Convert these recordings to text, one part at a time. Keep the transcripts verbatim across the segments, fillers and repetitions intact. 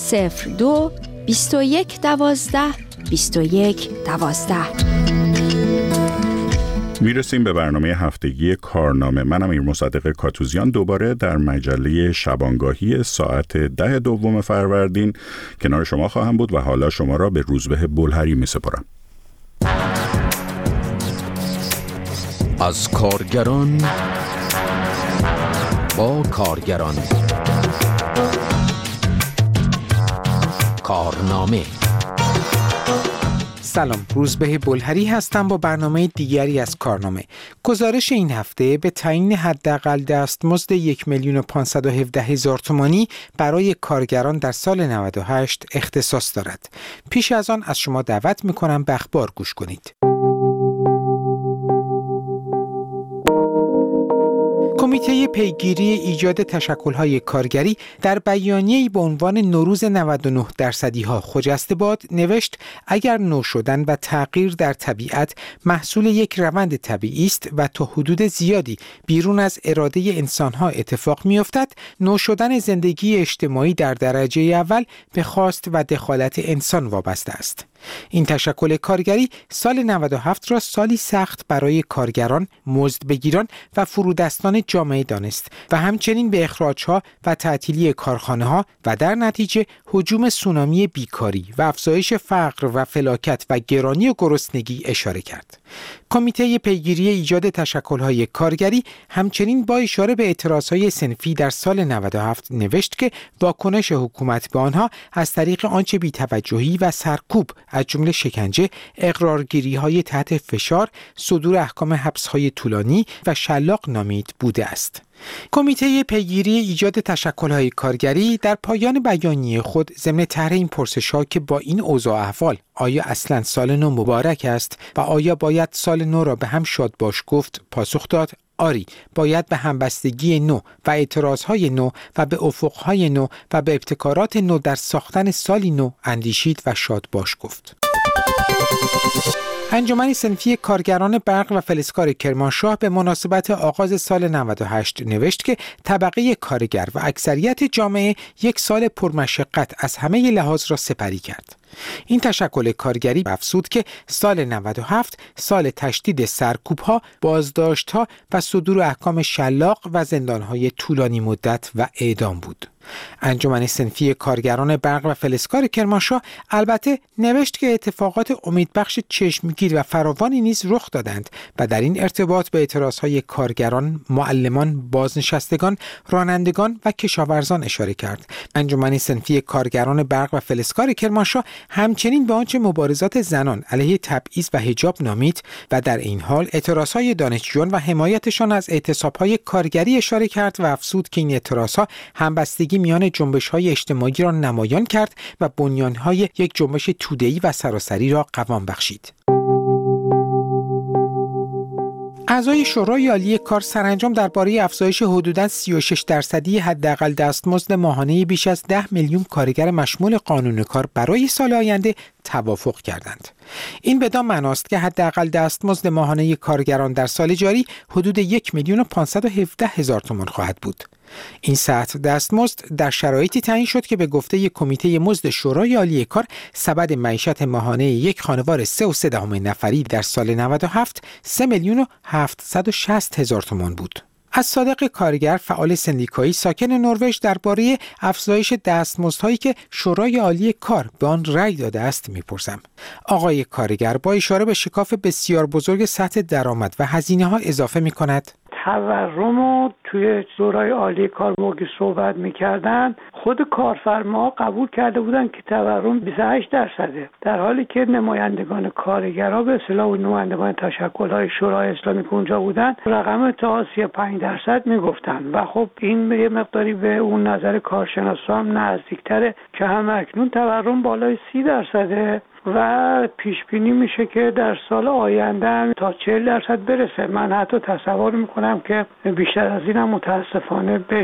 صفر دو بیست و یک دوازده بیست و یک دوازده. میرسیم به برنامه هفتگی کارنامه. من امیر مصدق کاتوزیان دوباره در مجله شبانگاهی ساعت ده دوم فروردین کنار شما خواهم بود و حالا شما را به روزبه بلهری می سپارم. از کارگران با کارگران، کارنامه. سلام، روزبه بلهری هستم با برنامه دیگری از کارنامه. گزارش این هفته به تعیین حداقل دستمزد یک میلیون و پانصد و هفده هزار تومانی برای کارگران در سال نود و هشت اختصاص دارد. پیش از آن از شما دعوت می‌کنم به اخبار گوش کنید. کمیته پیگیری ایجاد تشکل‌های کارگری در بیانیه‌ای با عنوان نوروز نود و نه درصدی‌ها خجسته باد نوشت اگر نو شدن و تغییر در طبیعت محصول یک روند طبیعی است و تا حدود زیادی بیرون از اراده انسان‌ها اتفاق می‌افتد، نو شدن زندگی اجتماعی در درجه اول به خواست و دخالت انسان وابسته است. این تشکل کارگری سال نود و هفت را سالی سخت برای کارگران، مزدبگیران و فرودستان جامعه دانست و همچنین به اخراج‌ها و تعطیلی کارخانه‌ها و در نتیجه هجوم سونامی بیکاری و افزایش فقر و فلاکت و گرانی و گرسنگی اشاره کرد. کمیته پیگیری ایجاد تشکل‌های کارگری همچنین با اشاره به اعتراض‌های صنفی در سال نود و هفت نوشت که واکنش حکومت به آنها از طریق آنچه بی‌توجهی و سرکوب از جمله شکنجه، اقرارگیری‌های تحت فشار، صدور احکام حبس‌های طولانی و شلاق نامید بوده است. کمیته پیگیری ایجاد تشکل‌های کارگری در پایان بیانیه خود ضمن طرح این پرسش‌ها که با این اوضاع احوال آیا اصلاً سال نو مبارک است و آیا باید سال نو را به هم شاد باش گفت، پاسخ داد آری، باید به همبستگی نو و اعتراضهای نو و به افقهای نو و به ابتکارات نو در ساختن سالی نو اندیشید و شاد باش گفت. انجمن صنفی کارگران برق و فلزکار کرمانشاه به مناسبت آغاز سال نود و هشت نوشت که طبقه کارگر و اکثریت جامعه یک سال پرمشقت از همه لحاظ را سپری کرد. این تشکل کارگری افزود که سال نود و هفت سال تشدید سرکوب‌ها، بازداشت‌ها و صدور احکام شلاق و زندان‌های طولانی مدت و اعدام بود. انجمن صنفی کارگران برق و فلزکار کرمانشاه البته نوشت که اتفاقات امیدبخش چشمگیر و فراوانی نیز رخ دادند و در این ارتباط به اعتراضهای کارگران، معلمان، بازنشستگان، رانندگان و کشاورزان اشاره کرد. انجمن صنفی کارگران برق و فلزکار کرمانشاه همچنین به آنچه مبارزات زنان علیه تبعیض و حجاب نامید و در این حال اعتراضهای دانشجویان و حمایتشان از اعتصابهای کارگری اشاره کرد و افزود که این اعتراضها همبستگی میان جنبش‌های اجتماعی را نمایان کرد و بنیان‌های یک جنبش توده‌ای و سراسری را قوام بخشید. اعضای شورای عالی کار سرانجام درباره افزایش حدوداً سی و شش درصدی حداقل دستمزد ماهانه بیش از ده میلیون کارگر مشمول قانون کار برای سال آینده توافق کردند. این بدان معناست که حداقل دستمزد ماهانه کارگران در سال جاری حدود یک میلیون و پانصد و هفده هزار تومان خواهد بود. این سطح دستمزد در شرایطی تعیین شد که به گفته کمیته مزد شورای عالی کار سبد معیشت ماهانه یک خانوار سه و سه دهم نفری در سال نود و هفت سه میلیون و هفتصد و شصت هزار تومان بود. از صادق کارگر، فعال سندیکایی ساکن نروژ، درباره افزایش دستمزدهایی که شورای عالی کار به آن رأی داده است میپرسم. آقای کارگر با اشاره به شکاف بسیار بزرگ سطح درآمد و هزینه‌ها اضافه می‌کند: تورم رو توی شورای عالی کار موقع صحبت میکردن خود کارفرما قبول کرده بودن که تورم بیست و هشت درصده، در حالی که نمایندگان کارگرها به اصطلاح نمایندگان تشکل‌های شورای اسلامی که اونجا بودن رقم تا سی و پنج درصد میگفتن و خب این یه مقداری به اون نظر کارشناسا هم نزدیکتره که هم اکنون تورم بالای سی درصده و پیش بینی میشه که در سال آینده هم تا چهل درصد برسه. من حتی تصور میکنم که بیشتر از این هم متاسفانه بشه.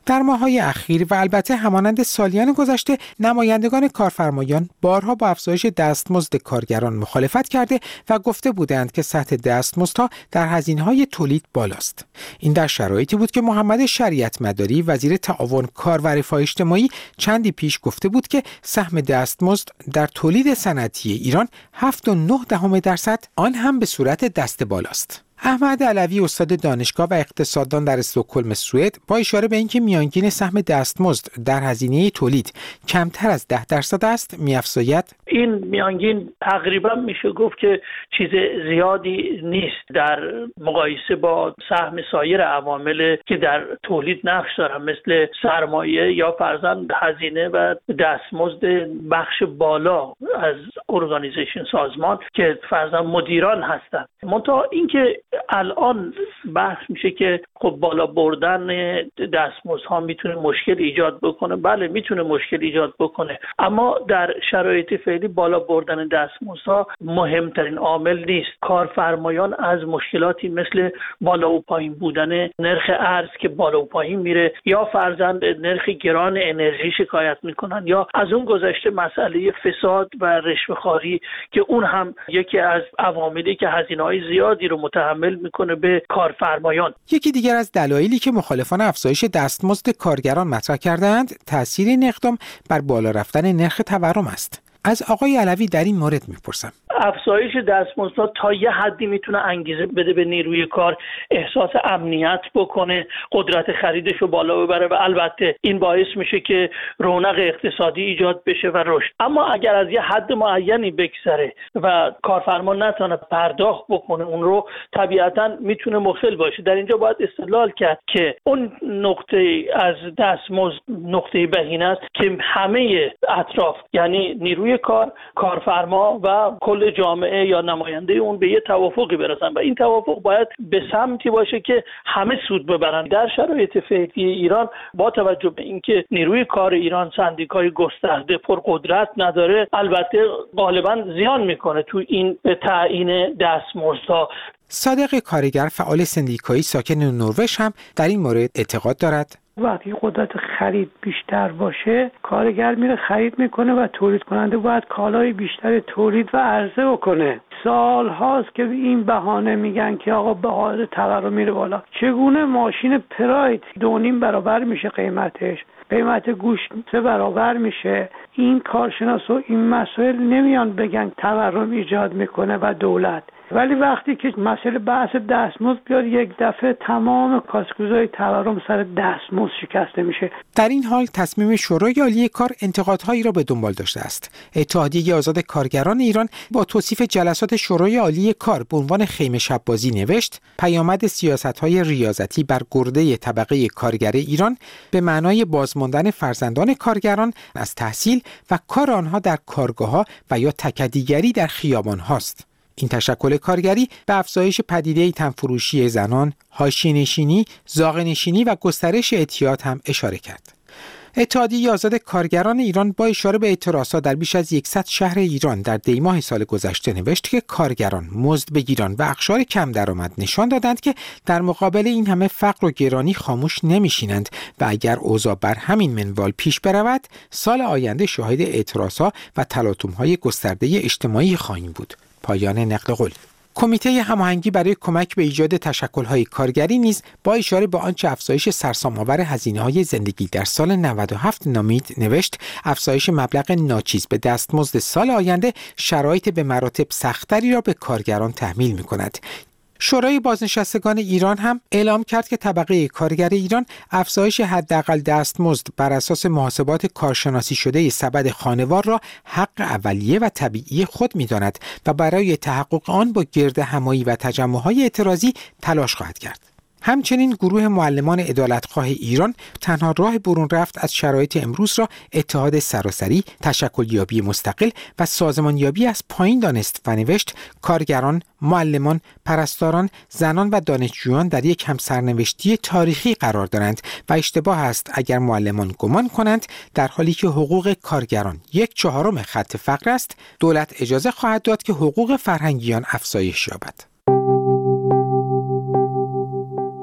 در ماه‌های اخیر و البته همانند سالیان گذشته نمایندگان کارفرمایان بارها با افزایش دستمزد کارگران مخالفت کرده و گفته بودند که سطح دستمزدها در هزینه‌های تولید بالاست. این در شرایطی بود که محمد شریعت مداری وزیر تعاون کار و رفاه اجتماعی چندی پیش گفته بود که سهم دستمزد در تولید صنعتی ایران هفت و نه دهم درصد آن هم به صورت دست بالاست. احمد علوی استاد دانشگاه و اقتصاددان در استکهلم سوئد با اشاره به اینکه میانگین سهم دستمزد در هزینه تولید کمتر از ده درصد است می‌افزاید این میانگین تقریبا میشه گفت که چیز زیادی نیست در مقایسه با سهم سایر عوامل که در تولید نقش دارن، مثل سرمایه یا فرضاً هزینه و دستمزد بخش بالا از ارگانیزیشن سازمان که فرضاً مدیران هستند. منتها اینکه الان بحث میشه که خب بالا بردن دستمزدها میتونه مشکل ایجاد بکنه. بله میتونه مشکل ایجاد بکنه، اما در شرایط فعلی بالا بردن دستمزدها مهمترین عامل نیست. کارفرمایان از مشکلاتی مثل بالا و پایین بودن نرخ ارز که بالا و پایین میره، یا فرضاً نرخ گران انرژی شکایت میکنن، یا از اون گذشته مسئله فساد و رشوه‌خواری که اون هم یکی از عواملی که هزینه‌های زیادی رو متحمل میکنه به کارفرمایان. یکی دیگر از دلایلی که مخالفان افزایش دستمزد کارگران مطرح کردند، تأثیر این اقدام بر بالا رفتن نرخ تورم است. از آقای علوی در این مورد میپرسم. افزایش دستمزدها تا یه حدی میتونه انگیزه بده به نیروی کار احساس امنیت بکنه، قدرت خریدش رو بالا ببره و البته این باعث میشه که رونق اقتصادی ایجاد بشه و رشد. اما اگر از یه حد معینی بگذره و کارفرما نتونه پرداخت بکنه اون رو، طبیعتا میتونه مخل باشه. در اینجا باید استدلال کرد که اون نقطه از دستمزد نقطه بهینه است که همه اطراف، یعنی نیروی کار، کارفرما و کل جامعه یا نماینده اون به یه توافقی برسن و این توافق باید به سمتی باشه که همه سود ببرن. در شرایط فعلی ایران با توجه به اینکه نیروی کار ایران سندیکای گسترده پرقدرت نداره، البته غالبا زیان میکنه تو این تعیین دستمزدها. صادق کارگر فعال سندیکایی ساکن نروژ هم در این مورد اعتقاد دارد. وقتی قدرت خرید بیشتر باشه، کارگر میره خرید میکنه و تولید کننده باید کالای بیشتر تولید و عرضه بکنه. سال هاست که این بهانه میگن که آقا بهار تورم میره بالا. چگونه ماشین پراید دو نیم برابر میشه قیمتش، قیمت گوشت سه برابر میشه؟ این کارشناس و این مسائل نمیان بگن تورم ایجاد میکنه و دولت، ولی وقتی که مسئله بحث دستمزد بیاد یک دفعه تمام کاسکوزای تورم سر دستمزد شکسته میشه. در این حال تصمیم شورای عالی کار انتقادهایی را به دنبال داشته است. اتحادیه آزاد کارگران ایران با توصیف جلسات شورای عالی کار به عنوان خیمه شب‌بازی نوشت: پیامد سیاست‌های ریاضتی بر گرده طبقه کارگر ایران به معنای بازماندن فرزندان کارگران از تحصیل و کار آنها در کارگاه‌ها و یا تکدیگری در خیابان‌هاست. این تشکل کارگری به افزایش پدیده تنفروشی زنان، حاشیه‌نشینی، زاغه‌نشینی و گسترش اعتیاد هم اشاره کرد. اتحادیه آزاد کارگران ایران با اشاره به اعتراضات در بیش از صد شهر ایران در دی‌ماه سال گذشته نوشت که کارگران مزد بگیران و اقشار کم درآمد نشان دادند که در مقابل این همه فقر و گرانی خاموش نمیشینند و اگر اوضاع بر همین منوال پیش برود، سال آینده شاهد اعتراضات و تلاطم‌های گسترده اجتماعی خواهیم بود. پایان نقل قول. کمیته هماهنگی برای کمک به ایجاد تشکل‌های کارگری نیز با اشاره به آنچه افزایش سرسام‌آور هزینه‌های زندگی در سال نود و هفت نامید نوشت: افزایش مبلغ ناچیز به دستمزد سال آینده شرایط به مراتب سخت‌تری را به کارگران تحمیل می‌کند. شورای بازنشستگان ایران هم اعلام کرد که طبقه کارگر ایران افزایش حداقل دستمزد بر اساس محاسبات کارشناسی شده سبد خانوار را حق اولیه و طبیعی خود می‌داند و برای تحقق آن با گرد همایی و تجمع‌های اعتراضی تلاش خواهد کرد. همچنین گروه معلمان عدالتخواه ایران تنها راه برون رفت از شرایط امروز را اتحاد سراسری، تشکلیابی مستقل و سازمانیابی از پایین دانست و نوشت: کارگران، معلمان، پرستاران، زنان و دانشجویان در یک همسرنوشتی تاریخی قرار دارند و اشتباه است اگر معلمان گمان کنند در حالی که حقوق کارگران یک چهارم خط فقر است، دولت اجازه خواهد داد که حقوق فرهنگیان افزایش یابد.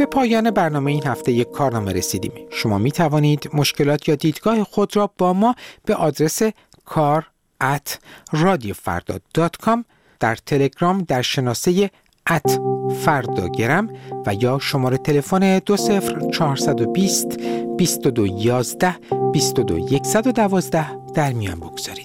به پایان برنامه این هفته یک کارنامه رسیدیم. شما می توانید مشکلات یا دیدگاه خود را با ما به آدرس کار ات رادیو فردا دات کام، در تلگرام در شناسه ات فرداگرم و یا شماره تلفن دو صفر چهار دو صفر بیست و دو یازده بیست و دو صد و دوازده در میان بگذارید.